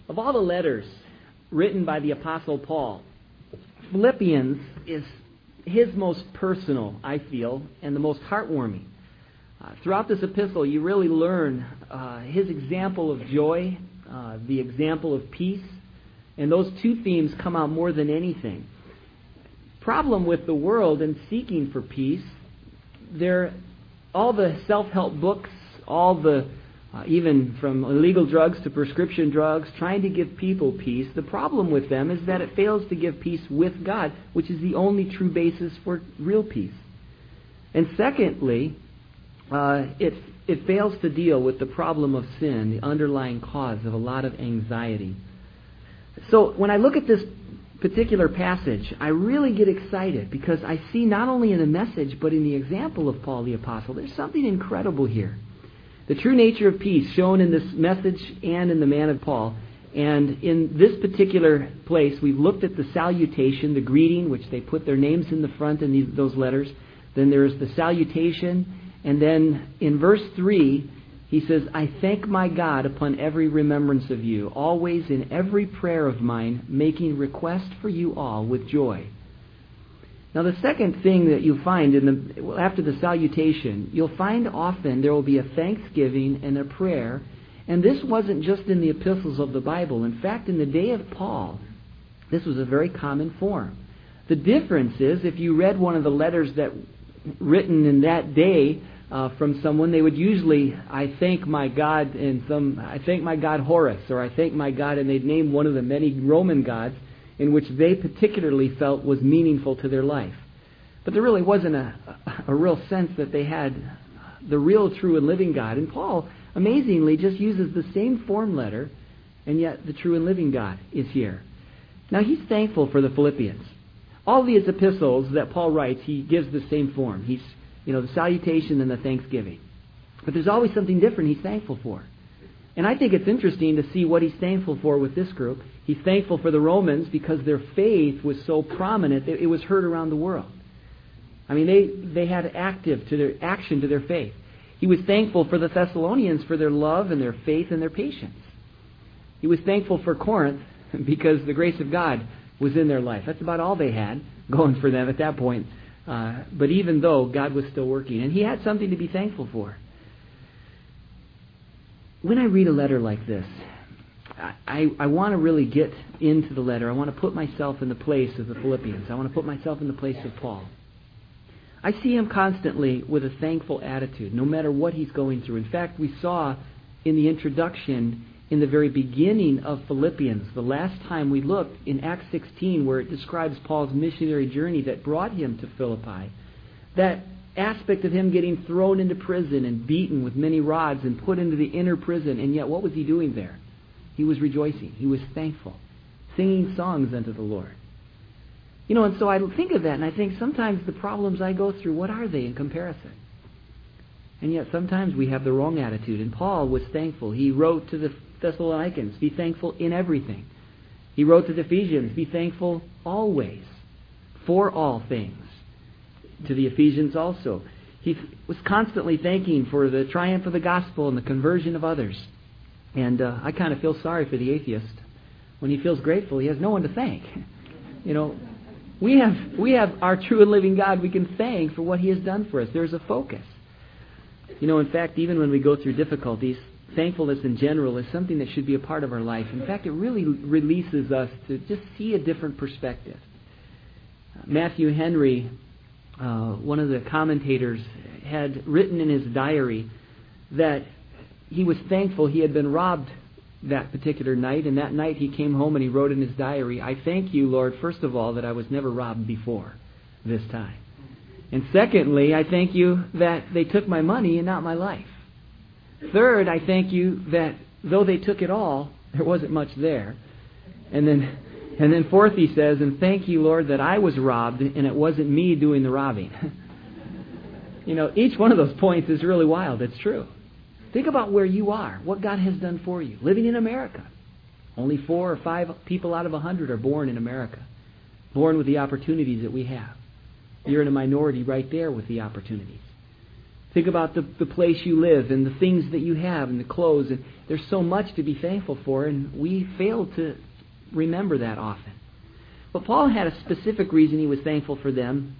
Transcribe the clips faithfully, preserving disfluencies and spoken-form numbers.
Of all the letters written by the Apostle Paul, Philippians is his most personal, I feel, and the most heartwarming. Uh, throughout this epistle, you really learn uh, his example of joy, uh, the example of peace, and those two themes come out more than anything. Problem with the world and seeking for peace, they're all the self-help books, all the Uh, even from illegal drugs to prescription drugs, trying to give people peace. The problem with them is that it fails to give peace with God, which is the only true basis for real peace. And secondly, uh, it it fails to deal with the problem of sin, the underlying cause of a lot of anxiety. So when I look at this particular passage, I really get excited because I see not only in the message but in the example of Paul the Apostle, there's something incredible here. The true nature of peace shown in this message and in the man of Paul. And in this particular place, we've looked at the salutation, the greeting, which they put their names in the front in these, those letters. Then there's the salutation. And then in verse three, he says, I thank my God upon every remembrance of you, always in every prayer of mine, making request for you all with joy. Now, the second thing that you'll find in the well, after the salutation, you'll find often there will be a thanksgiving and a prayer. And this wasn't just in the epistles of the Bible. In fact, in the day of Paul, this was a very common form. The difference is, if you read one of the letters that written in that day uh, from someone, they would usually, I thank my God, and some, I thank my God Horus, or I thank my God, and they'd name one of the many Roman gods in which they particularly felt was meaningful to their life. But there really wasn't a, a real sense that they had the real, true, and living God. And Paul, amazingly, just uses the same form letter, and yet the true and living God is here. Now, he's thankful for the Philippians. All these epistles that Paul writes, he gives the same form. He's, you know, the salutation and the thanksgiving. But there's always something different he's thankful for. And I think it's interesting to see what he's thankful for with this group. He's thankful for the Romans because their faith was so prominent that it was heard around the world. I mean, they, they had active to their action to their faith. He was thankful for the Thessalonians for their love and their faith and their patience. He was thankful for Corinth because the grace of God was in their life. That's about all they had going for them at that point. Uh, but even though God was still working, and he had something to be thankful for. When I read a letter like this, I, I want to really get into the letter. I want to put myself in the place of the Philippians. I want to put myself in the place of Paul. I see him constantly with a thankful attitude, no matter what he's going through. In fact, we saw in the introduction, in the very beginning of Philippians, the last time we looked in Acts sixteen, where it describes Paul's missionary journey that brought him to Philippi, that aspect of him getting thrown into prison and beaten with many rods and put into the inner prison. And yet, what was he doing there? He was rejoicing. He was thankful, singing songs unto the Lord. You know, and so I think of that, and I think sometimes the problems I go through, what are they in comparison? And yet sometimes we have the wrong attitude. And Paul was thankful. He wrote to the Thessalonians, be thankful in everything. He wrote to the Ephesians, be thankful always, for all things. To the Ephesians also. He was constantly thanking for the triumph of the gospel and the conversion of others. And uh, I kind of feel sorry for the atheist. When he feels grateful, he has no one to thank. You know, we have we have our true and living God we can thank for what he has done for us. There's a focus. You know, in fact, even when we go through difficulties, thankfulness in general is something that should be a part of our life. In fact, it really releases us to just see a different perspective. Uh, Matthew Henry, uh, one of the commentators, had written in his diary that he was thankful he had been robbed that particular night, and that night he came home and he wrote in his diary, I thank you, Lord, first of all, that I was never robbed before this time. And secondly, I thank you that they took my money and not my life. Third, I thank you that though they took it all, there wasn't much there. And then and then fourth, he says, and thank you, Lord, that I was robbed and it wasn't me doing the robbing. You know, each one of those points is really wild. It's true. Think about where you are, what God has done for you. Living in America. Only four or five people out of a hundred are born in America. Born with the opportunities that we have. You're in a minority right there with the opportunities. Think about the, the place you live and the things that you have and the clothes. And there's so much to be thankful for, and we fail to remember that often. But Paul had a specific reason he was thankful for them.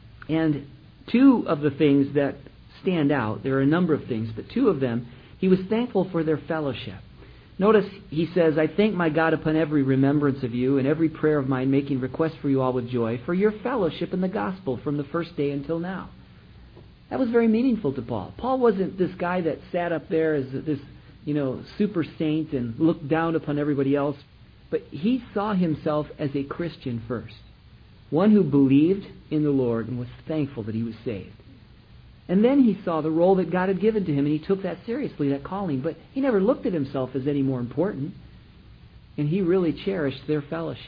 And two of the things that stand out, there are a number of things, but two of them, he was thankful for their fellowship. Notice he says, I thank my God upon every remembrance of you and every prayer of mine, making request for you all with joy, for your fellowship in the gospel from the first day until now. That was very meaningful to Paul. Paul wasn't this guy that sat up there as this, you know, super saint and looked down upon everybody else. But he saw himself as a Christian first. One who believed in the Lord and was thankful that he was saved. And then he saw the role that God had given to him, and he took that seriously, that calling. But he never looked at himself as any more important. And he really cherished their fellowship.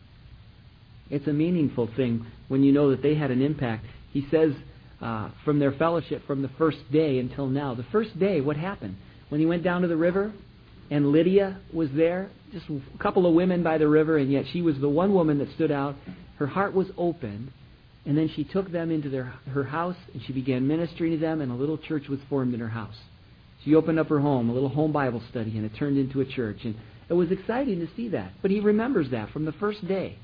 It's a meaningful thing when you know that they had an impact. He says, uh, from their fellowship from the first day until now. The first day, what happened? When he went down to the river, and Lydia was there, just a couple of women by the river, and yet she was the one woman that stood out. Her heart was open, and then she took them into their her house, and she began ministering to them, and a little church was formed in her house. She opened up her home, a little home Bible study, and it turned into a church. And it was exciting to see that. But he remembers that from the first day.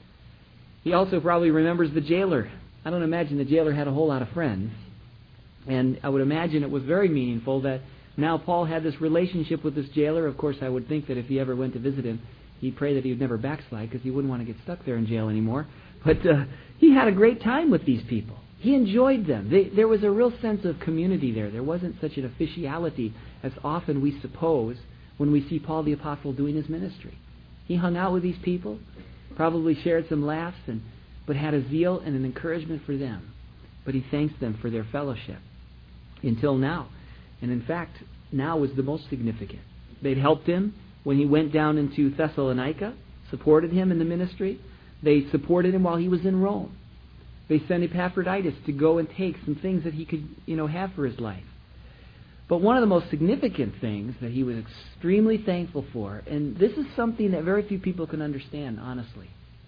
He also probably remembers the jailer. I don't imagine the jailer had a whole lot of friends. And I would imagine it was very meaningful that now Paul had this relationship with this jailer. Of course, I would think that if he ever went to visit him, he'd pray that he would never backslide because he wouldn't want to get stuck there in jail anymore. But uh, he had a great time with these people. He enjoyed them. They, there was a real sense of community there. There wasn't such an officiality as often we suppose when we see Paul the Apostle doing his ministry. He hung out with these people, probably shared some laughs, and but had a zeal and an encouragement for them. But he thanks them for their fellowship until now. And in fact, now was the most significant. They'd helped him when he went down into Thessalonica, supported him in the ministry. They supported him while he was in Rome. They sent Epaphroditus to go and take some things that he could, you know, have for his life. But one of the most significant things that he was extremely thankful for, and this is something that very few people can understand, honestly.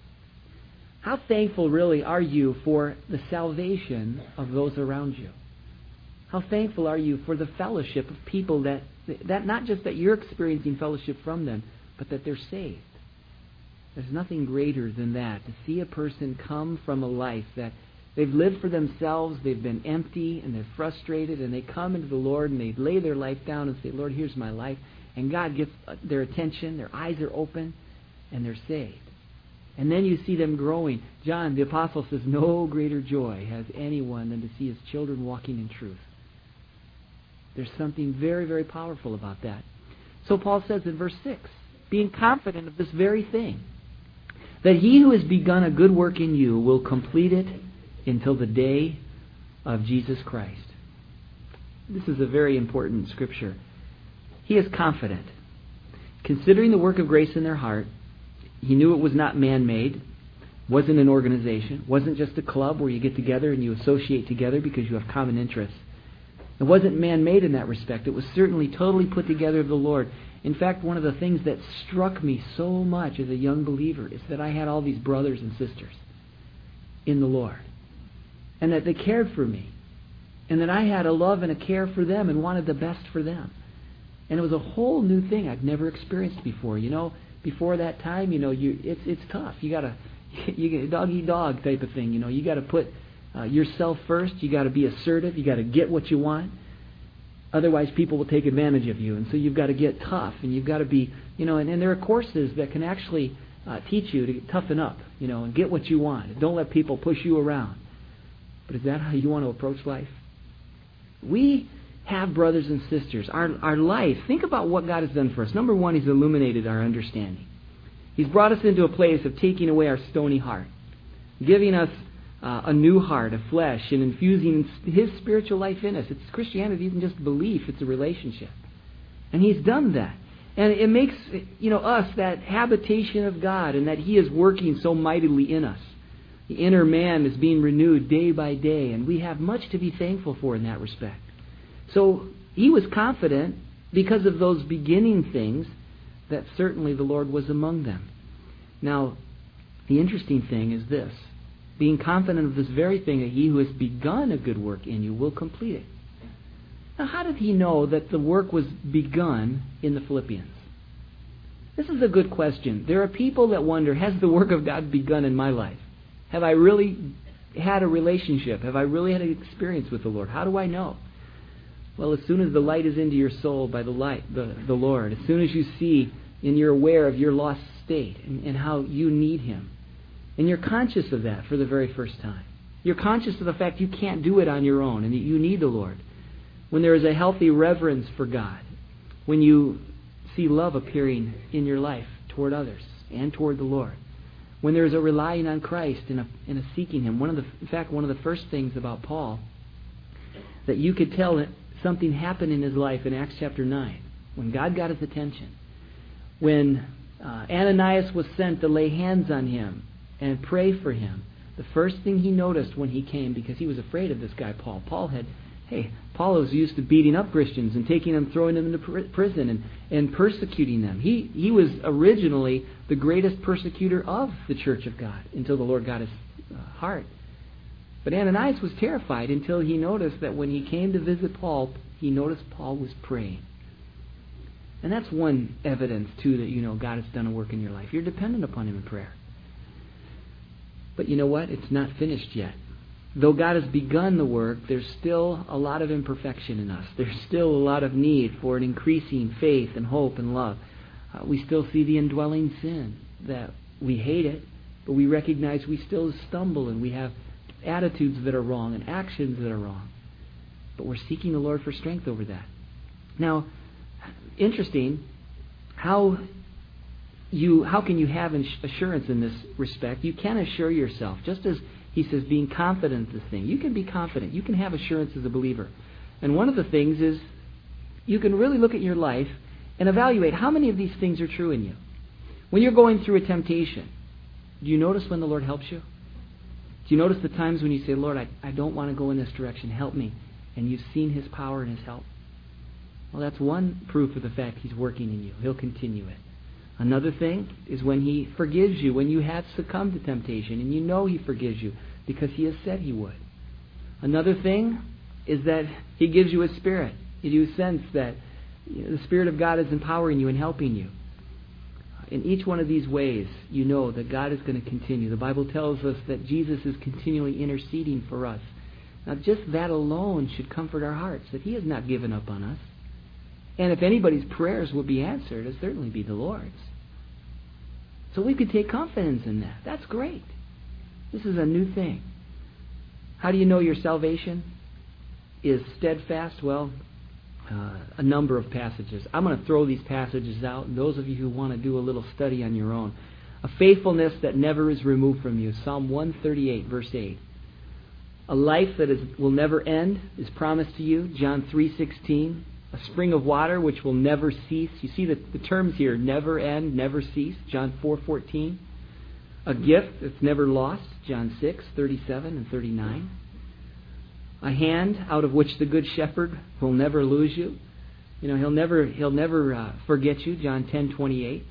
How thankful really are you for the salvation of those around you? How thankful are you for the fellowship of people that, that not just that you're experiencing fellowship from them, but that they're saved? There's nothing greater than that, to see a person come from a life that they've lived for themselves, they've been empty, and they're frustrated, and they come into the Lord, and they lay their life down and say, Lord, here's my life. And God gets their attention, their eyes are open, and they're saved. And then you see them growing. John, the Apostle, says, no greater joy has anyone than to see his children walking in truth. There's something very, very powerful about that. So Paul says in verse six, being confident of this very thing, that he who has begun a good work in you will complete it until the day of Jesus Christ. This is a very important scripture. He is confident. Considering the work of grace in their heart, he knew it was not man-made, wasn't an organization, wasn't just a club where you get together and you associate together because you have common interests. It wasn't man-made in that respect. It was certainly totally put together of the Lord. In fact, one of the things that struck me so much as a young believer is that I had all these brothers and sisters in the Lord, and that they cared for me, and that I had a love and a care for them and wanted the best for them. And it was a whole new thing I'd never experienced before. You know, before that time, you know, you it's it's tough. You gotta you get dog eat dog type of thing. You know, you got to put uh, yourself first. You got to be assertive. You got to get what you want. Otherwise, people will take advantage of you. And so you've got to get tough, and you've got to be, you know, and, and there are courses that can actually uh, teach you to toughen up, you know, and get what you want. Don't let people push you around. But is that how you want to approach life? We have brothers and sisters. Our our life, think about what God has done for us. Number one, He's illuminated our understanding. He's brought us into a place of taking away our stony heart, giving us uh, a new heart of flesh, and infusing His spiritual life in us. It's Christianity isn't just belief, it's a relationship. And He's done that. And it makes, you know, us that habitation of God, and that He is working so mightily in us. The inner man is being renewed day by day, and we have much to be thankful for in that respect. So he was confident because of those beginning things that certainly the Lord was among them. Now, the interesting thing is this. Being confident of this very thing, that he who has begun a good work in you will complete it. Now, how did he know that the work was begun in the Philippians? This is a good question. There are people that wonder, has the work of God begun in my life? Have I really had a relationship? Have I really had an experience with the Lord? How do I know? Well, as soon as the light is into your soul by the light, the, the Lord, as soon as you see and you're aware of your lost state and, and how you need Him, and you're conscious of that for the very first time. You're conscious of the fact you can't do it on your own and that you need the Lord. When there is a healthy reverence for God, when you see love appearing in your life toward others and toward the Lord, when there is a relying on Christ and a, and a seeking Him. One of the, in fact, one of the first things about Paul that you could tell that something happened in his life in Acts chapter nine, when God got his attention, when uh, Ananias was sent to lay hands on him and pray for him. The first thing he noticed when he came, because he was afraid of this guy Paul. Paul had, hey, Paul was used to beating up Christians and taking them, throwing them into pr- prison and, and persecuting them. He he was originally the greatest persecutor of the church of God until the Lord got his uh, heart. But Ananias was terrified until he noticed that when he came to visit Paul, he noticed Paul was praying. And that's one evidence, too, that you know God has done a work in your life. You're dependent upon Him in prayer. But you know what? It's not finished yet. Though God has begun the work, there's still a lot of imperfection in us. There's still a lot of need for an increasing faith and hope and love. Uh, we still see the indwelling sin, that we hate it, but we recognize we still stumble and we have attitudes that are wrong and actions that are wrong. But we're seeking the Lord for strength over that. Now, interesting, how you how can you have assurance in this respect? You can assure yourself, just as he says, being confident in this thing. You can be confident. You can have assurance as a believer. And one of the things is you can really look at your life and evaluate how many of these things are true in you. When you're going through a temptation, do you notice when the Lord helps you? Do you notice the times when you say, Lord, I, I don't want to go in this direction, help me, and you've seen His power and His help? Well, that's one proof of the fact He's working in you. He'll continue it. Another thing is when He forgives you, when you have succumbed to temptation, and you know He forgives you because He has said He would. Another thing is that He gives you His Spirit. You sense that you know, the Spirit of God is empowering you and helping you. In each one of these ways, you know that God is going to continue. The Bible tells us that Jesus is continually interceding for us. Now, just that alone should comfort our hearts, that He has not given up on us. And if anybody's prayers will be answered, it'll certainly be the Lord's. So we could take confidence in that. That's great. This is a new thing. How do you know your salvation is steadfast? Well, uh, a number of passages. I'm going to throw these passages out, and those of you who want to do a little study on your own. A faithfulness that never is removed from you. Psalm one thirty-eight, verse eight. A life that is, will never end is promised to you. John three sixteen. A spring of water which will never cease. You see the, the terms here, never end, never cease. John four fourteen. A gift that's never lost. John six thirty-seven and thirty-nine. A hand out of which the good shepherd will never lose you. You know, he'll never he'll never uh, forget you. John ten twenty-eight.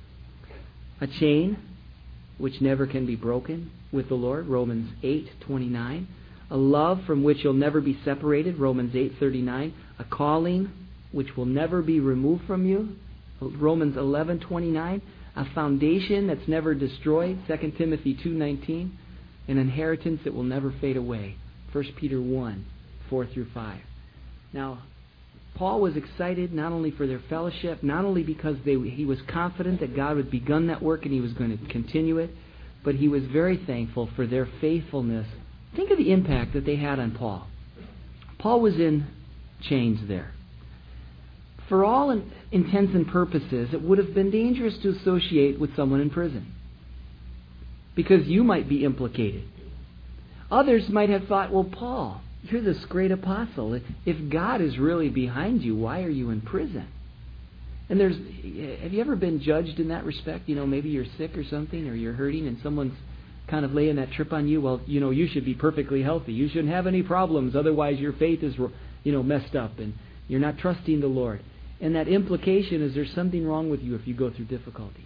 A chain which never can be broken with the Lord. Romans eight twenty-nine. A love from which you'll never be separated. Romans eight thirty-nine. A calling which will never be removed from you. Romans eleven twenty-nine. A foundation that's never destroyed. Second Timothy two nineteen. An inheritance that will never fade away. First Peter one four through five. Now, Paul was excited not only for their fellowship, not only because they, he was confident that God had begun that work and He was going to continue it, but he was very thankful for their faithfulness. Think of the impact that they had on Paul. Paul was in chains there. For all intents and purposes, it would have been dangerous to associate with someone in prison, because you might be implicated. Others might have thought, well, Paul, you're this great apostle. If God is really behind you, why are you in prison? And there's, have you ever been judged in that respect? You know, maybe you're sick or something, or you're hurting, and someone's kind of laying that trip on you. Well, you know, you should be perfectly healthy. You shouldn't have any problems. Otherwise, your faith is, you know, messed up, and you're not trusting the Lord. And that implication is there's something wrong with you if you go through difficulties.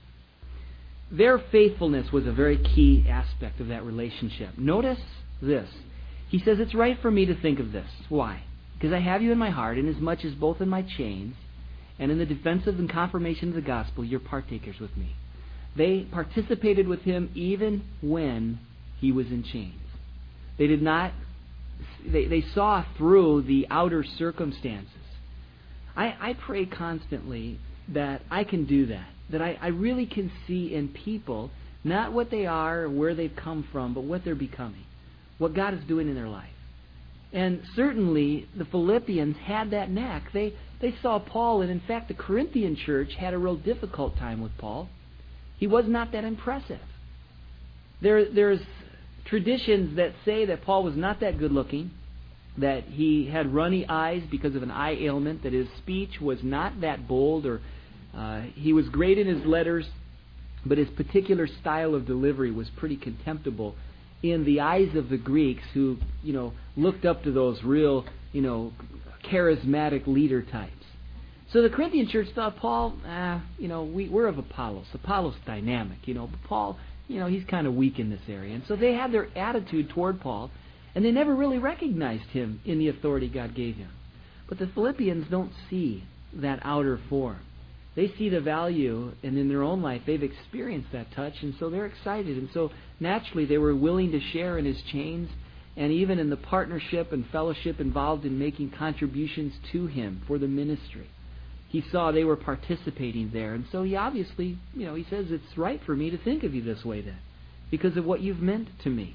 Their faithfulness was a very key aspect of that relationship. Notice this. He says, it's right for me to think of this. Why? because I have you in my heart, inasmuch as both in my chains and in the defensive and confirmation of the gospel, you're partakers with me. They participated with him even when he was in chains. They did not, they, they saw through the outer circumstances. I, I pray constantly that I can do that, that I, I really can see in people not what they are or where they've come from, but what they're becoming, what God is doing in their life. And certainly the Philippians had that knack. They they saw Paul, and in fact the Corinthian church had a real difficult time with Paul. He was not that impressive. There There's traditions that say that Paul was not that good looking, that he had runny eyes because of an eye ailment, that his speech was not that bold, or uh, he was great in his letters, but his particular style of delivery was pretty contemptible in the eyes of the Greeks, who, you know, looked up to those real, you know, charismatic leader types. So the Corinthian church thought, Paul, ah, you know, we, we're of Apollos. Apollos dynamic, you know, but Paul, you know, he's kind of weak in this area. And so they had their attitude toward Paul, and they never really recognized him in the authority God gave him. But the Philippians don't see that outer form. They see the value, and in their own life they've experienced that touch, and so they're excited. And so naturally they were willing to share in his chains, and even in the partnership and fellowship involved in making contributions to him for the ministry. He saw they were participating there, and so he obviously, you know, he says, it's right for me to think of you this way then, because of what you've meant to me.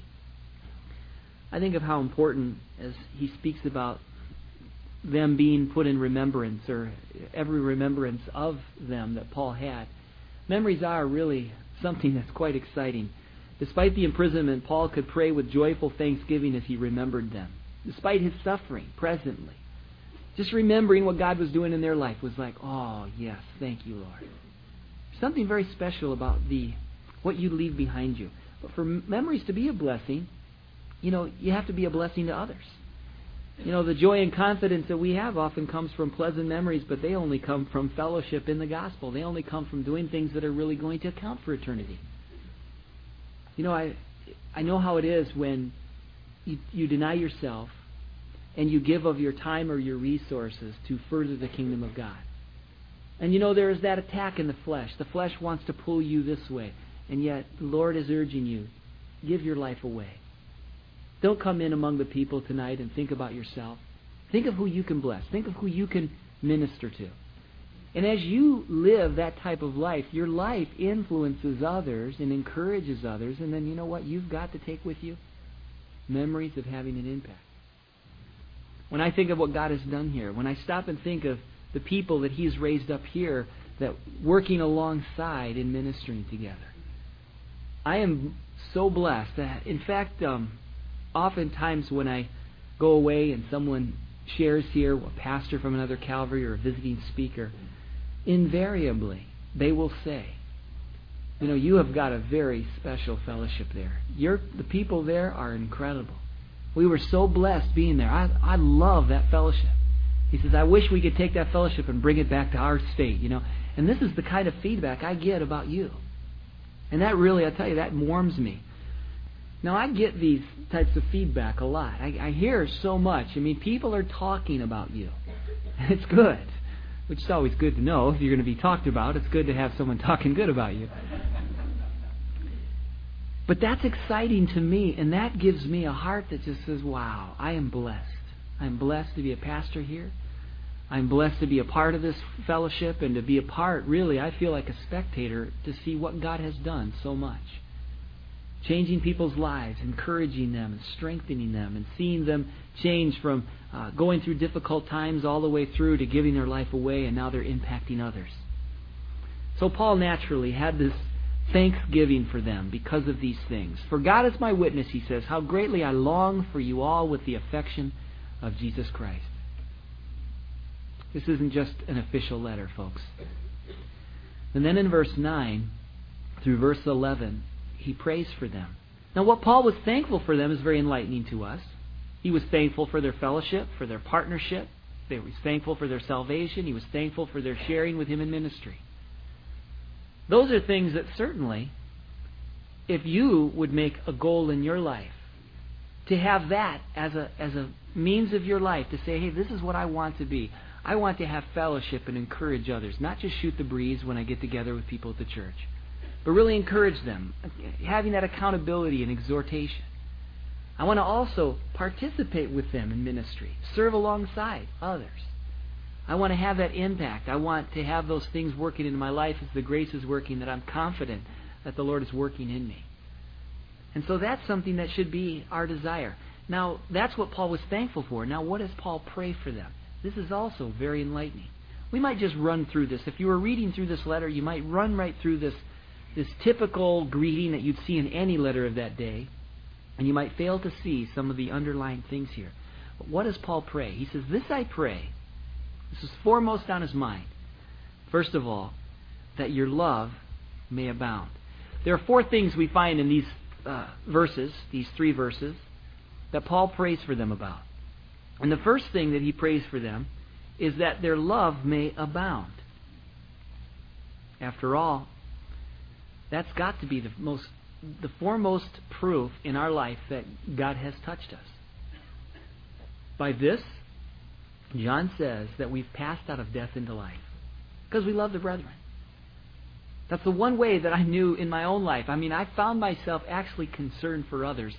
I think of how important, as he speaks about them being put in remembrance, or every remembrance of them that Paul had. Memories are really something that's quite exciting. Despite the imprisonment, Paul could pray with joyful thanksgiving as he remembered them. Despite his suffering presently, just remembering what God was doing in their life was like, oh yes, thank you, Lord. Something very special about the what you leave behind you. But for memories to be a blessing, you know, you have to be a blessing to others. You know, the joy and confidence that we have often comes from pleasant memories, but they only come from fellowship in the gospel. They only come from doing things that are really going to account for eternity. You know, I I know how it is when you, you deny yourself and you give of your time or your resources to further the kingdom of God. And you know, there is that attack in the flesh. The flesh wants to pull you this way, and yet the Lord is urging you, give your life away. Don't come in among the people tonight and think about yourself. Think of who you can bless. Think of who you can minister to. And as you live that type of life, your life influences others and encourages others. And then you know what you've got to take with you? Memories of having an impact. When I think of what God has done here, when I stop and think of the people that He's raised up here, that working alongside and ministering together, I am so blessed that, in fact, um, oftentimes when I go away and someone shares here, a pastor from another Calvary or a visiting speaker, invariably they will say, you know, you have got a very special fellowship there. You're, the people there are incredible. We were so blessed being there. I, I love that fellowship. He says, I wish we could take that fellowship and bring it back to our state, you know. And this is the kind of feedback I get about you. And that really, I tell you, that warms me. Now, I get these types of feedback a lot. I, I hear so much. I mean, people are talking about you. And it's good, which is always good to know. If you're going to be talked about, it's good to have someone talking good about you. But that's exciting to me, and that gives me a heart that just says, wow, I am blessed. I'm blessed to be a pastor here. I'm blessed to be a part of this fellowship and to be a part, really, I feel like a spectator to see what God has done so much. Changing people's lives, encouraging them and strengthening them, and seeing them change from uh, going through difficult times all the way through to giving their life away, and now they're impacting others. So Paul naturally had this thanksgiving for them because of these things. For God is my witness, he says, how greatly I long for you all with the affection of Jesus Christ. This isn't just an official letter, folks. And then in verse nine through verse eleven, he prays for them. Now, what Paul was thankful for them is very enlightening to us. He was thankful for their fellowship, for their partnership. He was thankful for their salvation. He was thankful for their sharing with him in ministry. Those are things that certainly, if you would make a goal in your life to have that as a as a means of your life to say, hey, this is what I want to be. I want to have fellowship and encourage others, not just shoot the breeze when I get together with people at the church, but really encourage them, having that accountability and exhortation. I want to also participate with them in ministry, serve alongside others. I want to have that impact. I want to have those things working in my life as the grace is working, that I'm confident that the Lord is working in me. And so that's something that should be our desire. Now, that's what Paul was thankful for. Now, what does Paul pray for them? This is also very enlightening. We might just run through this. If you were reading through this letter, you might run right through this, this typical greeting that you'd see in any letter of that day, and you might fail to see some of the underlying things here. But what does Paul pray? He says, this I pray. This is foremost on his mind. First of all, that your love may abound. There are four things we find in these uh, verses, these three verses, that Paul prays for them about. And the first thing that he prays for them is that their love may abound. After all, that's got to be the most, the foremost proof in our life that God has touched us. By this, John says that we've passed out of death into life because we love the brethren. That's the one way that I knew in my own life. I mean, I found myself actually concerned for others.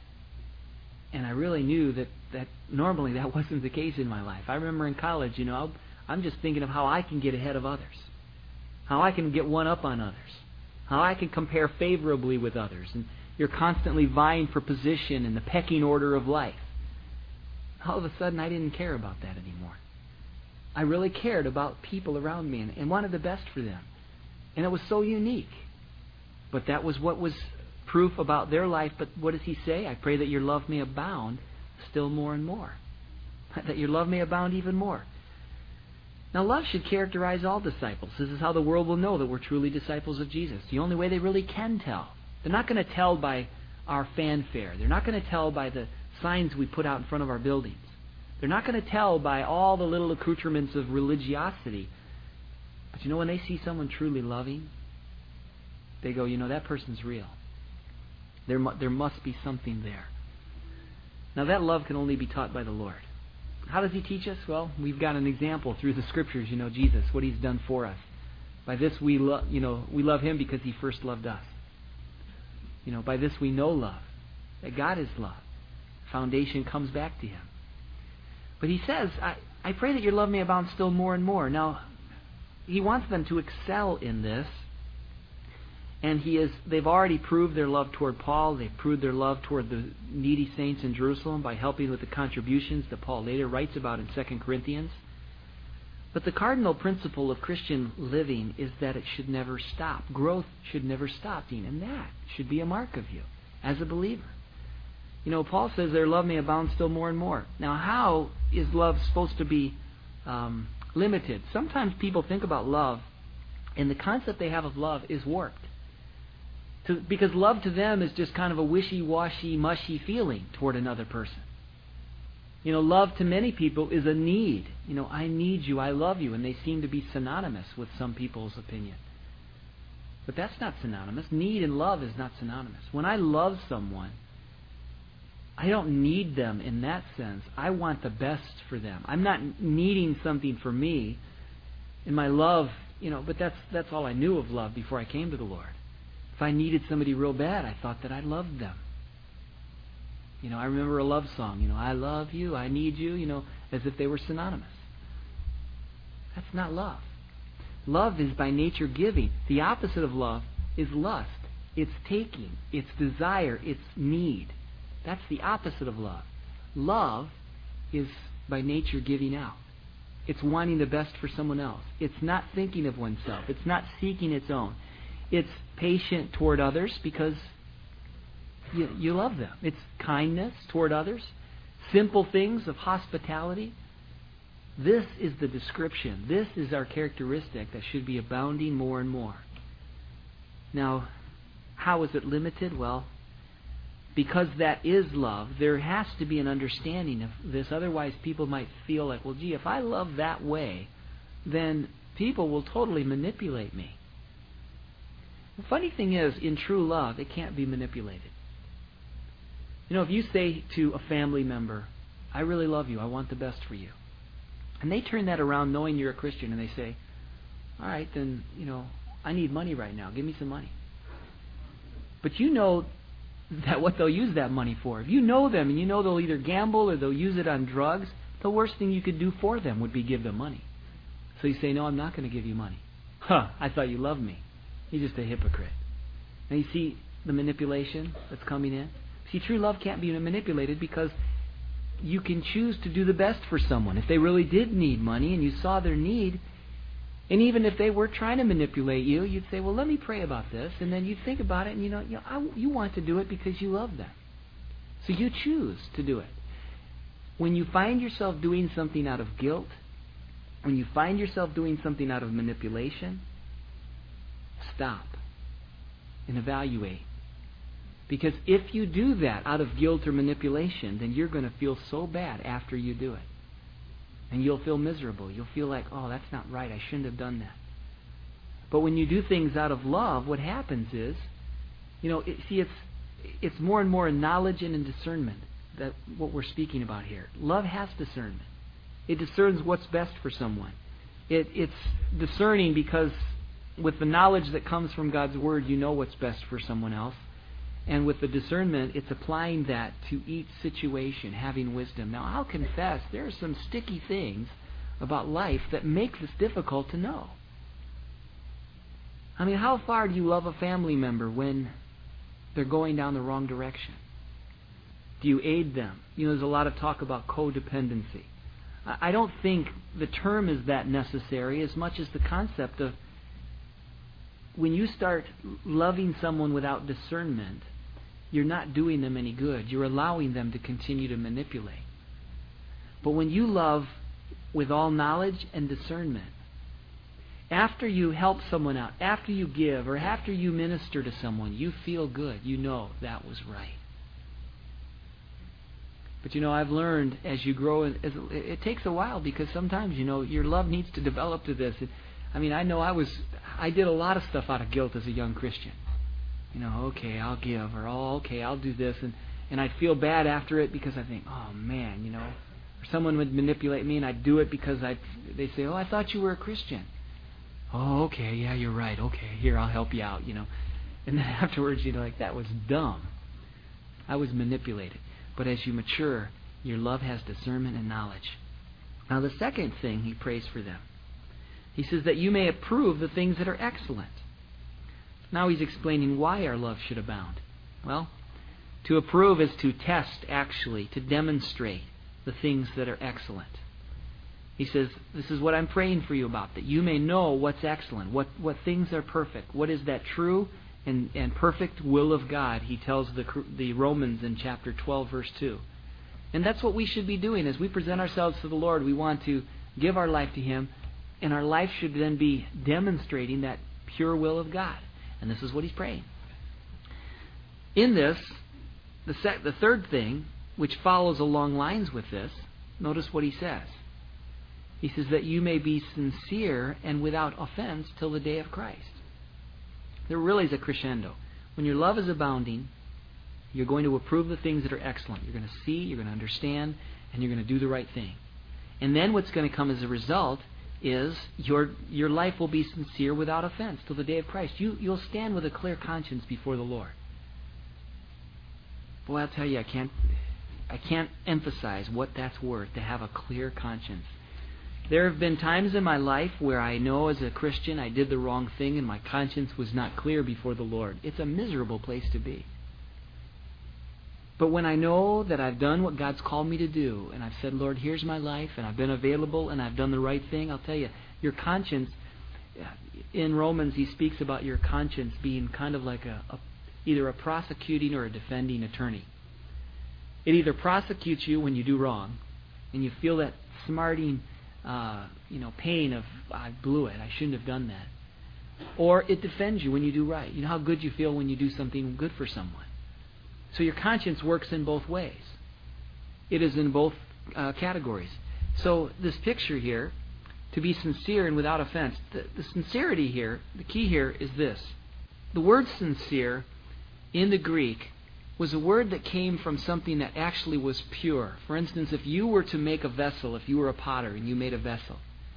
And I really knew that, that normally that wasn't the case in my life. I remember in college, you know, I'm just thinking of how I can get ahead of others. How I can get one up on others. How I can compare favorably with others. And you're constantly vying for position in the pecking order of life. All of a sudden, I didn't care about that anymore. I really cared about people around me and, and wanted the best for them. And it was so unique. But that was what was proof about their life. But what does he say? I pray that your love may abound still more and more. That your love may abound even more. Now, love should characterize all disciples. This is how the world will know that we're truly disciples of Jesus. The only way they really can tell. They're not going to tell by our fanfare. They're not going to tell by the signs we put out in front of our buildings. They're not going to tell by all the little accoutrements of religiosity. But you know, when they see someone truly loving, they go, you know, that person's real. There, mu- there must be something there. Now, that love can only be taught by the Lord. How does He teach us? Well, we've got an example through the Scriptures. You know, Jesus, what He's done for us. By this we love, you know, we love Him because He first loved us. You know, by this we know love, that God is love. Foundation comes back to Him. But He says, I, I pray that your love may abound still more and more. Now, He wants them to excel in this. And he is, they've already proved their love toward Paul. They've proved their love toward the needy saints in Jerusalem by helping with the contributions that Paul later writes about in Second Corinthians. But the cardinal principle of Christian living is that it should never stop. Growth should never stop, Dean. And that should be a mark of you as a believer. You know, Paul says their love may abound still more and more. Now, how is love supposed to be um, limited? Sometimes people think about love, and the concept they have of love is warped. To, because love to them is just kind of a wishy-washy, mushy feeling toward another person. You know, love to many people is a need. You know, I need you, I love you, and they seem to be synonymous with some people's opinion. But that's not synonymous. Need and love is not synonymous. When I love someone, I don't need them in that sense. I want the best for them. I'm not needing something for me. In my love, you know, but that's that's all I knew of love before I came to the Lord. If I needed somebody real bad, I thought that I loved them. You know, I remember a love song, you know, I love you, I need you, you know, as if they were synonymous. That's not love. Love is by nature giving. The opposite of love is lust. It's taking. It's desire. It's need. That's the opposite of love. Love is by nature giving out. It's wanting the best for someone else. It's not thinking of oneself. It's not seeking its own. It's patient toward others because you, you love them. It's kindness toward others. Simple things of hospitality. This is the description. This is our characteristic that should be abounding more and more. Now, how is it limited? Well, because that is love, there has to be an understanding of this. Otherwise, people might feel like, well, gee, if I love that way, then people will totally manipulate me. The funny thing is, in true love, it can't be manipulated. You know, if you say to a family member, I really love you. I want the best for you. And they turn that around knowing you're a Christian, and they say, all right, then, you know, I need money right now. Give me some money. But you know that what they'll use that money for. If you know them and you know they'll either gamble or they'll use it on drugs, the worst thing you could do for them would be give them money. So you say, no, I'm not going to give you money. Huh, I thought you loved me. You're just a hypocrite. And you see the manipulation that's coming in? See, true love can't be manipulated because you can choose to do the best for someone. If they really did need money and you saw their need, and even if they were trying to manipulate you, you'd say, well, let me pray about this. And then you'd think about it, and you know, you, know, I, you want to do it because you love them. So you choose to do it. When you find yourself doing something out of guilt, when you find yourself doing something out of manipulation, stop and evaluate. Because if you do that out of guilt or manipulation, then you're going to feel so bad after you do it. And you'll feel miserable. You'll feel like, oh, that's not right. I shouldn't have done that. But when you do things out of love, what happens is, you know, it, see, it's it's more and more in knowledge and in discernment that what we're speaking about here. Love has discernment. It discerns what's best for someone. It, it's discerning because with the knowledge that comes from God's Word, you know what's best for someone else. And with the discernment, it's applying that to each situation, having wisdom. Now, I'll confess, there are some sticky things about life that make this difficult to know. I mean, how far do you love a family member when they're going down the wrong direction? Do you aid them? You know, there's a lot of talk about codependency. I don't think the term is that necessary as much as the concept of when you start loving someone without discernment, you're not doing them any good. You're allowing them to continue to manipulate. But when you love with all knowledge and discernment, after you help someone out, after you give, or after you minister to someone, you feel good. You know that was right. But you know, I've learned as you grow, as it takes a while because sometimes, you know, your love needs to develop to this. It, I mean, I know I was, I did a lot of stuff out of guilt as a young Christian. You know, okay, I'll give, or oh, okay, I'll do this, and and I'd feel bad after it because I think, oh man, you know, or someone would manipulate me, and I'd do it because I, they say, oh, I thought you were a Christian. Oh, okay, yeah, you're right. Okay, here, I'll help you out, you know. And then afterwards, you know, like that was dumb. I was manipulated. But as you mature, your love has discernment and knowledge. Now, the second thing he prays for them, he says that you may approve the things that are excellent. Now he's explaining why our love should abound. Well, to approve is to test, actually, to demonstrate the things that are excellent. He says, this is what I'm praying for you about, that you may know what's excellent, what, what things are perfect, what is that true and, and perfect will of God, he tells the, the Romans in chapter twelve, verse two. And that's what we should be doing as we present ourselves to the Lord. We want to give our life to Him, and our life should then be demonstrating that pure will of God. And this is what he's praying. In this, the, sec- the third thing, which follows along lines with this, notice what he says. He says that you may be sincere and without offense till the day of Christ. There really is a crescendo. When your love is abounding, you're going to approve the things that are excellent. You're going to see, you're going to understand, and you're going to do the right thing. And then what's going to come as a result is your your life will be sincere without offense till the day of Christ. You, you'll stand with a clear conscience before the Lord. Boy, I'll tell you, I can't, I can't emphasize what that's worth, to have a clear conscience. There have been times in my life where I know as a Christian I did the wrong thing and my conscience was not clear before the Lord. It's a miserable place to be. But when I know that I've done what God's called me to do, and I've said, Lord, here's my life, and I've been available, and I've done the right thing, I'll tell you, your conscience, in Romans he speaks about your conscience being kind of like a, a either a prosecuting or a defending attorney. It either prosecutes you when you do wrong, and you feel that smarting uh, you know, pain of, I blew it, I shouldn't have done that. Or it defends you when you do right. You know how good you feel when you do something good for someone. So your conscience works in both ways. It is in both uh, categories. So this picture here, to be sincere and without offense, the, the sincerity here, the key here is this. The word sincere in the Greek was a word that came from something that actually was pure. For instance, if you were to make a vessel, if you were a potter and you made a vessel,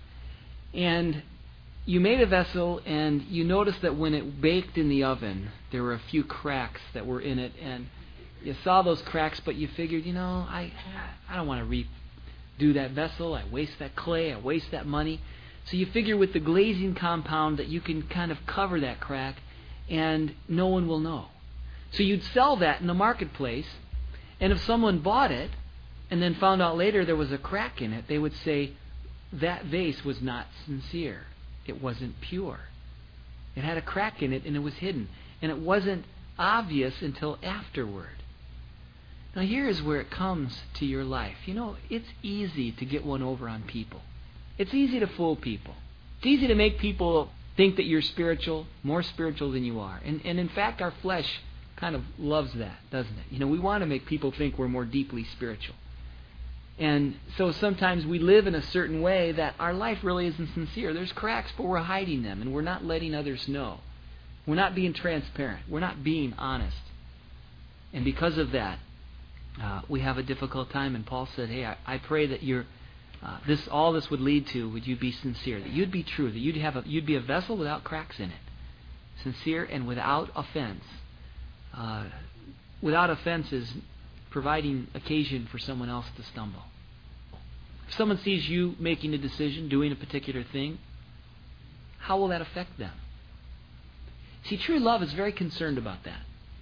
and you made a vessel and you noticed that when it baked in the oven, there were a few cracks that were in it, and you saw those cracks, but you figured, you know, I I don't want to redo that vessel. I waste that clay. I waste that money. So you figure with the glazing compound that you can kind of cover that crack and no one will know. So you'd sell that in the marketplace, and if someone bought it and then found out later there was a crack in it, they would say, that vase was not sincere. It wasn't pure. It had a crack in it and it was hidden. And it wasn't obvious until afterward. Now here is where it comes to your life. You know, it's easy to get one over on people. It's easy to fool people. It's easy to make people think that you're spiritual, more spiritual than you are. And, and in fact, our flesh kind of loves that, doesn't it? You know, we want to make people think we're more deeply spiritual. And so sometimes we live in a certain way that our life really isn't sincere. There's cracks, but we're hiding them, and we're not letting others know. We're not being transparent. We're not being honest. And because of that, uh, we have a difficult time. And Paul said, hey, I, I pray that you're, uh, this all this would lead to, would you be sincere, that you'd be true, that you'd have a, you'd be a vessel without cracks in it, sincere and without offense. Uh, without offense is providing occasion for someone else to stumble. If someone sees you making a decision, doing a particular thing, how will that affect them? See, true love is very concerned about that.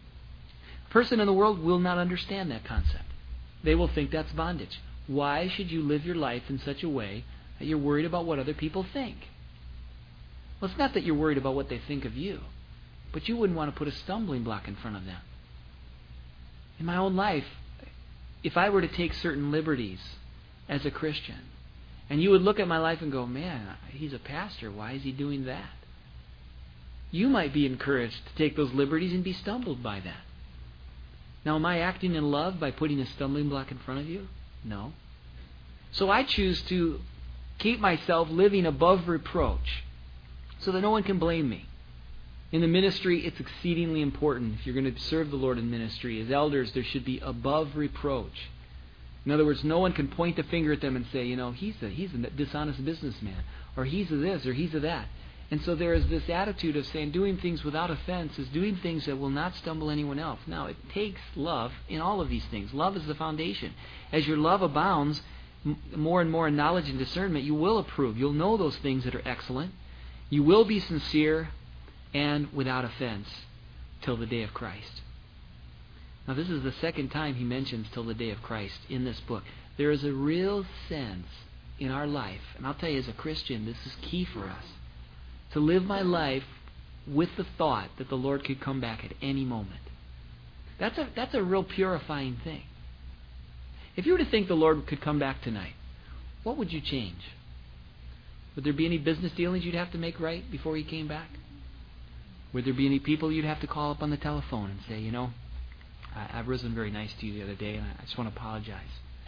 A person in the world will not understand that concept. They will think that's bondage. Why should you live your life in such a way that you're worried about what other people think? Well, it's not that you're worried about what they think of you, but you wouldn't want to put a stumbling block in front of them. In my own life, if I were to take certain liberties as a Christian, and you would look at my life and go, man, he's a pastor, why is he doing that? You might be encouraged to take those liberties and be stumbled by that. Now, am I acting in love by putting a stumbling block in front of you? No. So I choose to keep myself living above reproach so that no one can blame me. In the ministry, it's exceedingly important. If you're going to serve the Lord in ministry, as elders, there should be above reproach. In other words, no one can point the finger at them and say, you know, he's a, he's a dishonest businessman, or he's a this, or he's a that. And so there is this attitude of saying doing things without offense is doing things that will not stumble anyone else. Now, it takes love in all of these things. Love is the foundation. As your love abounds m- more and more in knowledge and discernment, you will approve. You'll know those things that are excellent. You will be sincere and without offense till the day of Christ. Now, this is the second time he mentions till the day of Christ in this book. There is a real sense in our life, and I'll tell you as a Christian, this is key for us, to live my life with the thought that the Lord could come back at any moment. That's a, that's a real purifying thing. If you were to think the Lord could come back tonight, what would you change? Would there be any business dealings you'd have to make right before he came back? Would there be any people you'd have to call up on the telephone and say, you know, I, I wasn't very nice to you the other day and I just want to apologize?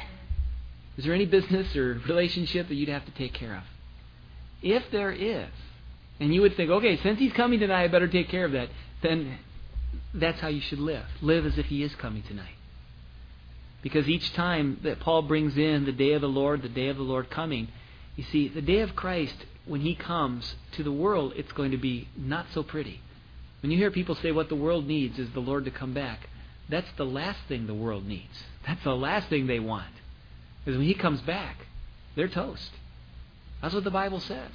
Is there any business or relationship that you'd have to take care of? If there is, and you would think, okay, since he's coming tonight, I better take care of that, then that's how you should live. Live as if he is coming tonight. Because each time that Paul brings in the day of the Lord, the day of the Lord coming, you see, the day of Christ, when he comes to the world, it's going to be not so pretty. When you hear people say what the world needs is the Lord to come back, that's the last thing the world needs. That's the last thing they want. Because when he comes back, they're toast. That's what the Bible says.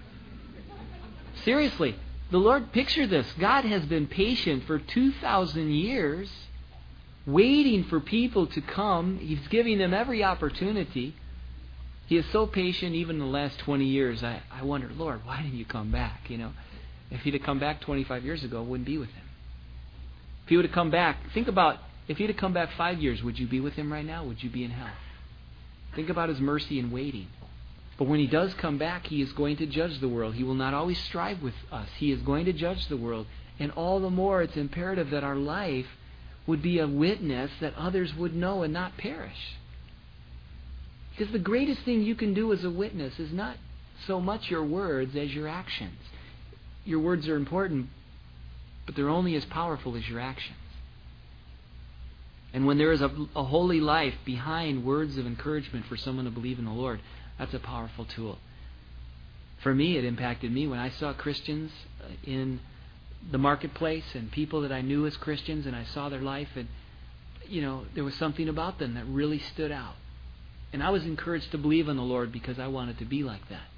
Seriously, the Lord, picture this. God has been patient for two thousand years, waiting for people to come. He's giving them every opportunity. He is so patient even in the last twenty years. I, I wonder, Lord, why didn't you come back? You know, if he'd have come back twenty-five years ago, I wouldn't be with him. If he would have come back, think about, if he'd have come back five years, would you be with him right now? Would you be in hell? Think about his mercy in waiting. But when he does come back, he is going to judge the world. He will not always strive with us. He is going to judge the world. And all the more it's imperative that our life would be a witness that others would know and not perish. Because the greatest thing you can do as a witness is not so much your words as your actions. Your words are important, but they're only as powerful as your actions. And when there is a, a holy life behind words of encouragement for someone to believe in the Lord, that's a powerful tool. For me, it impacted me when I saw Christians in the marketplace and people that I knew as Christians, and I saw their life, and you know, there was something about them that really stood out. And I was encouraged to believe in the Lord because I wanted to be like that.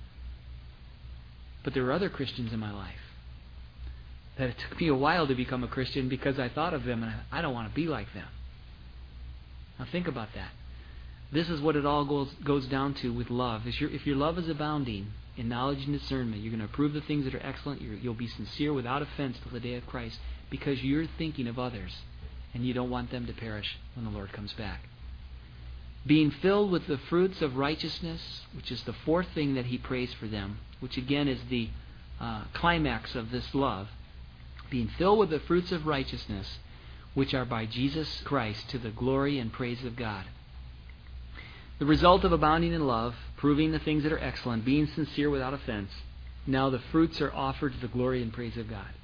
But there were other Christians in my life that it took me a while to become a Christian because I thought of them and I don't want to be like them. Now think about that. This is what it all goes goes down to with love. If your, if your love is abounding in knowledge and discernment, you're going to approve the things that are excellent. You're, you'll be sincere without offense till the day of Christ because you're thinking of others and you don't want them to perish when the Lord comes back. Being filled with the fruits of righteousness, which is the fourth thing that he prays for them, which again is the uh, climax of this love. Being filled with the fruits of righteousness, which are by Jesus Christ, to the glory and praise of God. The result of abounding in love, proving the things that are excellent, being sincere without offense. Now the fruits are offered to the glory and praise of God.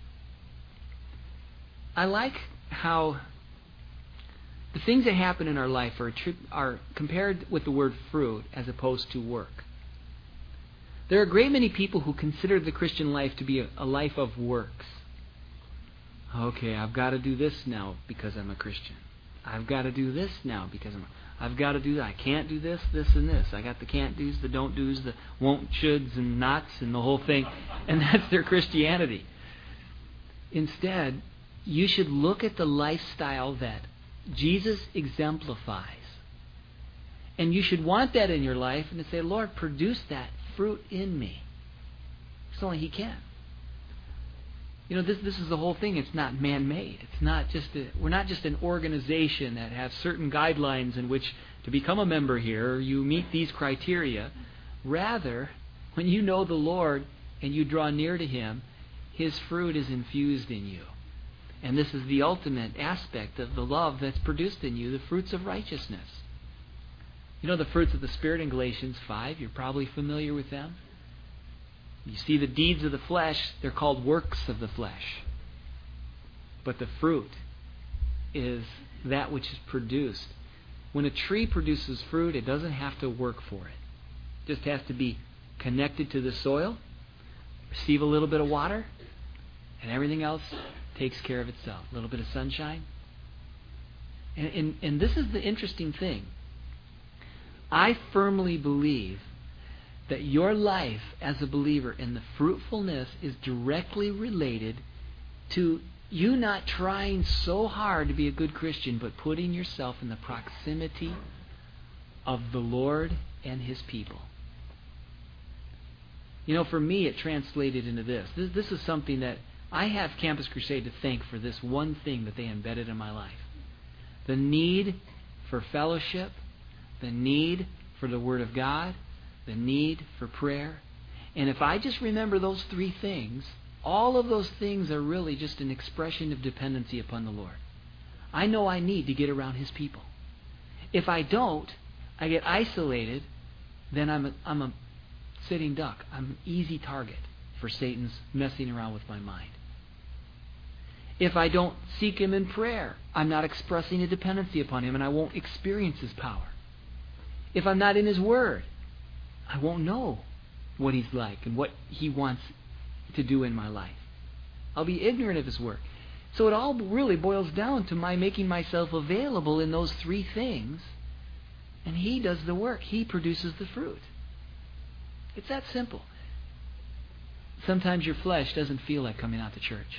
I like how the things that happen in our life are, are compared with the word fruit as opposed to work. There are a great many people who consider the Christian life to be a, a life of works. Okay, I've got to do this now because I'm a Christian. I've got to do this now because I'm a, I've got to do that. I can't do this, this, and this. I got the can't do's, the don't do's, the won't, shoulds, and nots, and the whole thing. And that's their Christianity. Instead, you should look at the lifestyle that Jesus exemplifies. And you should want that in your life and to say, Lord, produce that fruit in me. It's only He can. You know, this this is the whole thing. It's not man-made. It's not just a, we're not just an organization that has certain guidelines in which to become a member here, you meet these criteria. Rather, when you know the Lord and you draw near to Him, His fruit is infused in you. And this is the ultimate aspect of the love that's produced in you, the fruits of righteousness. You know the fruits of the Spirit in Galatians five? You're probably familiar with them. You see the deeds of the flesh, they're called works of the flesh. But the fruit is that which is produced. When a tree produces fruit, it doesn't have to work for it. It just has to be connected to the soil, receive a little bit of water, and everything else takes care of itself. A little bit of sunshine. And, and, and this is the interesting thing. I firmly believe that your life as a believer and the fruitfulness is directly related to you not trying so hard to be a good Christian, but putting yourself in the proximity of the Lord and His people. You know, for me, it translated into this. This, this is something that I have Campus Crusade to thank for this one thing that they embedded in my life. The need for fellowship, the need for the Word of God, the need for prayer. And if I just remember those three things, all of those things are really just an expression of dependency upon the Lord. I know I need to get around His people. If I don't, I get isolated, then I'm a, I'm a sitting duck. I'm an easy target for Satan's messing around with my mind. If I don't seek Him in prayer, I'm not expressing a dependency upon Him and I won't experience His power. If I'm not in His Word, I won't know what He's like and what He wants to do in my life. I'll be ignorant of His work. So it all really boils down to my making myself available in those three things, and He does the work. He produces the fruit. It's that simple. Sometimes your flesh doesn't feel like coming out to church.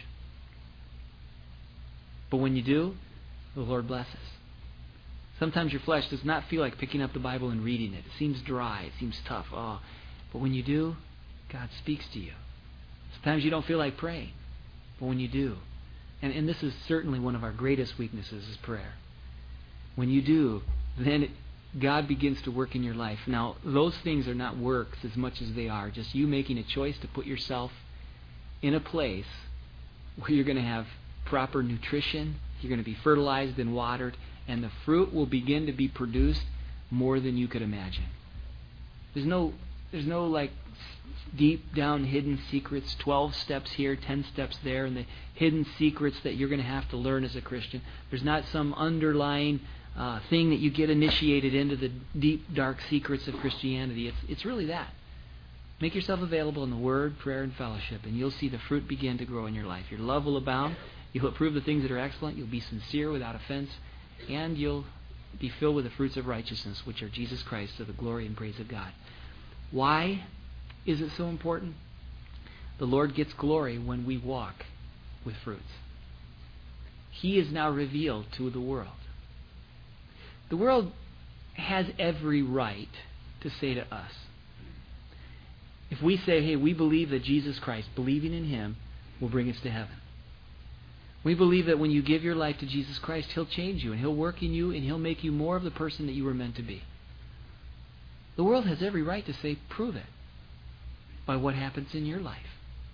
But when you do, the Lord blesses. Sometimes your flesh does not feel like picking up the Bible and reading it. It seems dry. It seems tough. Oh, but when you do, God speaks to you. Sometimes you don't feel like praying. But when you do, and, and this is certainly one of our greatest weaknesses is prayer. When you do, then it, God begins to work in your life. Now, those things are not works as much as they are just you making a choice to put yourself in a place where you're going to have proper nutrition, you're going to be fertilized and watered, and the fruit will begin to be produced more than you could imagine. There's no there's no like deep down hidden secrets, twelve steps here, ten steps there, and the hidden secrets that you're going to have to learn as a Christian. There's not some underlying uh, thing that you get initiated into the deep, dark secrets of Christianity. It's, it's really that. Make yourself available in the Word, prayer, and fellowship, and you'll see the fruit begin to grow in your life. Your love will abound. You'll approve the things that are excellent. You'll be sincere without offense, and you'll be filled with the fruits of righteousness, which are Jesus Christ, to the glory and praise of God. Why is it so important? The Lord gets glory when we walk with fruits. He is now revealed to the world. The world has every right to say to us, if we say, hey, we believe that Jesus Christ, believing in Him, will bring us to heaven. We believe that when you give your life to Jesus Christ, He'll change you, and He'll work in you, and He'll make you more of the person that you were meant to be. The world has every right to say, prove it by what happens in your life.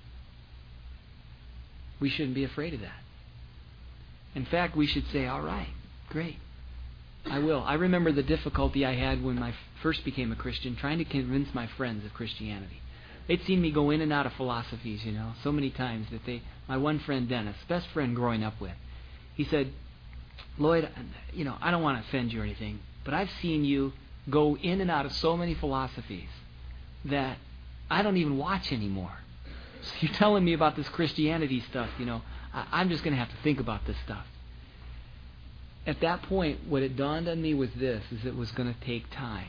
We shouldn't be afraid of that. In fact, we should say, all right, great, I will. I remember the difficulty I had when I first became a Christian, trying to convince my friends of Christianity. They'd seen me go in and out of philosophies, you know, so many times that they, my one friend Dennis, best friend growing up with, he said, Lloyd, you know, I don't want to offend you or anything, but I've seen you go in and out of so many philosophies that I don't even watch anymore. So you're telling me about this Christianity stuff, you know, I, I'm just going to have to think about this stuff. At that point, what it dawned on me was this, is it was going to take time.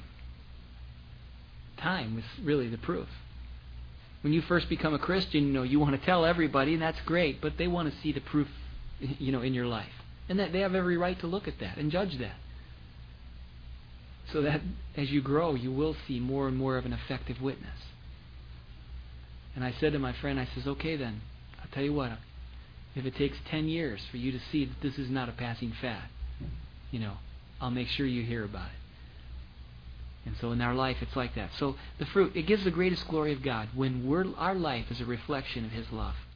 Time was really the proof. When you first become a Christian, you know, you want to tell everybody, and that's great, but they want to see the proof, you know, in your life. And that they have every right to look at that and judge that. So that as you grow, you will see more and more of an effective witness. And I said to my friend, I says, okay then, I'll tell you what, if it takes ten years for you to see that this is not a passing fad, you know, I'll make sure you hear about it. And so in our life, it's like that. So the fruit, it gives the greatest glory of God when we're, our life is a reflection of His love.